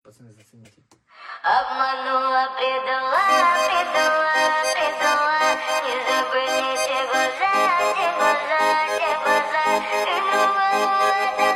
пацаны, зацените. Обманула, предала, предала, предала. Не забыли те глаза, те глаза, те глаза. Ты думала,